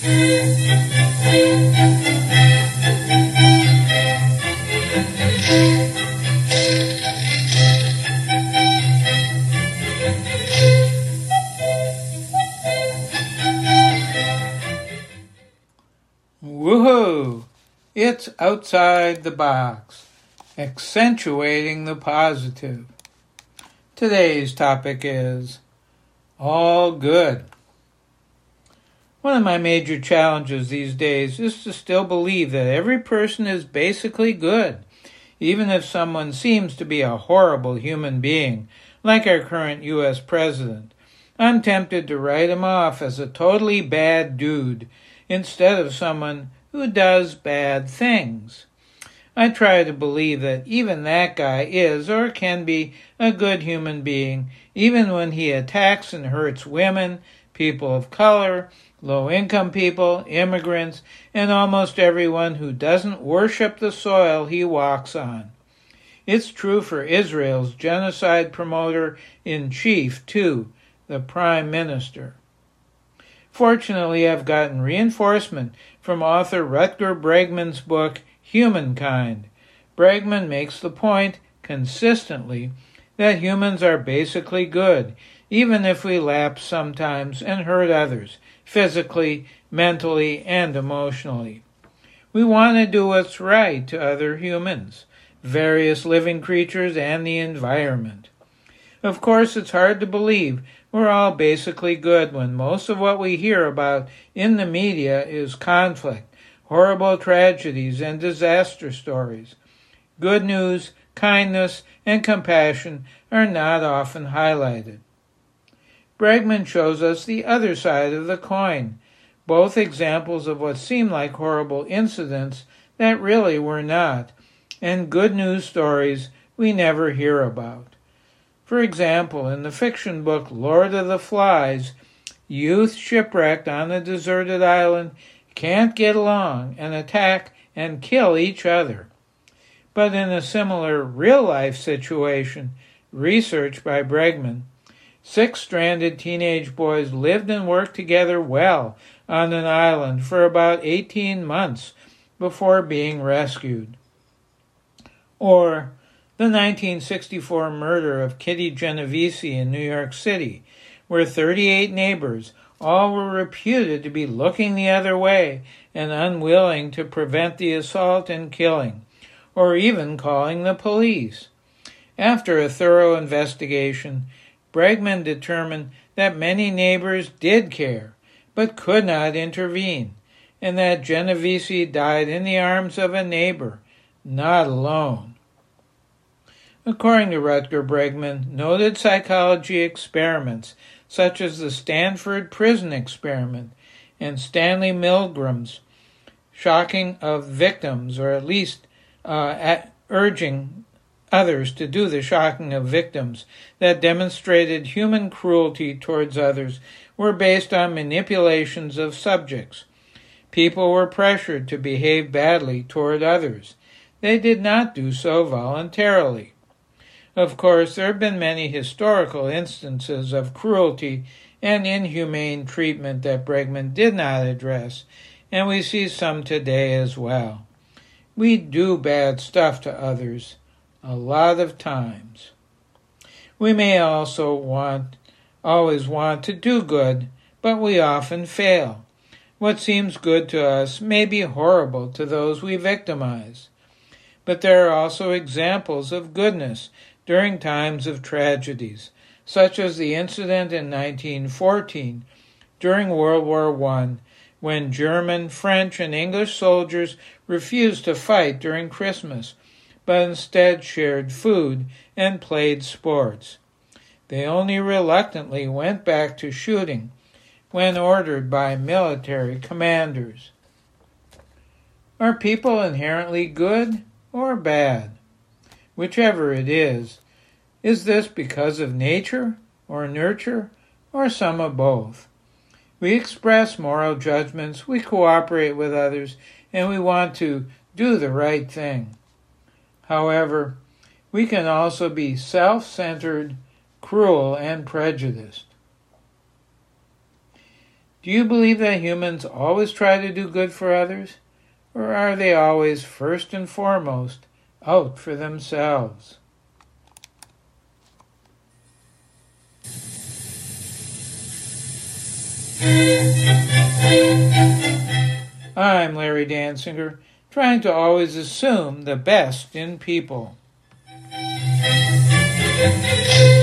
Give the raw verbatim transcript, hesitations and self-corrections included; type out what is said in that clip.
Woohoo! It's outside the box, accentuating the positive. Today's topic is all good. One of my major challenges these days is to still believe that every person is basically good, even if someone seems to be a horrible human being, like our current U S president. I'm tempted to write him off as a totally bad dude, instead of someone who does bad things. I try to believe that even that guy is or can be a good human being, even when he attacks and hurts women, people of color, low-income people, immigrants, and almost everyone who doesn't worship the soil he walks on. It's true for Israel's genocide promoter-in-chief, too, the Prime Minister. Fortunately, I've gotten reinforcement from author Rutger Bregman's book, Humankind. Bregman makes the point, consistently, that humans are basically good, even if we lapse sometimes and hurt others, physically, mentally, and emotionally. We want to do what's right to other humans, various living creatures, and the environment. Of course, it's hard to believe we're all basically good when most of what we hear about in the media is conflict, horrible tragedies, and disaster stories. Good news, kindness, and compassion are not often highlighted. Bregman shows us the other side of the coin, both examples of what seem like horrible incidents that really were not, and good news stories we never hear about. For example, in the fiction book Lord of the Flies, youth shipwrecked on a deserted island can't get along and attack and kill each other. But in a similar real-life situation, researched by Bregman, six stranded teenage boys lived and worked together well on an island for about eighteen months before being rescued. Or the nineteen sixty-four murder of Kitty Genovese in New York City, where thirty-eight neighbors all were reputed to be looking the other way and unwilling to prevent the assault and killing, or even calling the police. After a thorough investigation, Bregman determined that many neighbors did care, but could not intervene, and that Genovese died in the arms of a neighbor, not alone. According to Rutger Bregman, noted psychology experiments such as the Stanford Prison Experiment and Stanley Milgram's shocking of victims, or at least uh, at urging others to do the shocking of victims that demonstrated human cruelty towards others, were based on manipulations of subjects. People were pressured to behave badly toward others. They did not do so voluntarily. Of course, there have been many historical instances of cruelty and inhumane treatment that Bregman did not address, and we see some today as well. We do bad stuff to others a lot of times. We may also want, always want to do good, but we often fail. What seems good to us may be horrible to those we victimize. But there are also examples of goodness during times of tragedies, such as the incident in nineteen fourteen during World War One, when German, French, and English soldiers refused to fight during Christmas, but instead shared food and played sports. They only reluctantly went back to shooting when ordered by military commanders. Are people inherently good or bad? Whichever it is, is this because of nature or nurture or some of both? We express moral judgments, we cooperate with others, and we want to do the right thing. However, we can also be self-centered, cruel, and prejudiced. Do you believe that humans always try to do good for others? Or are they always, first and foremost, out for themselves? I'm Larry Dansinger, trying to always assume the best in people.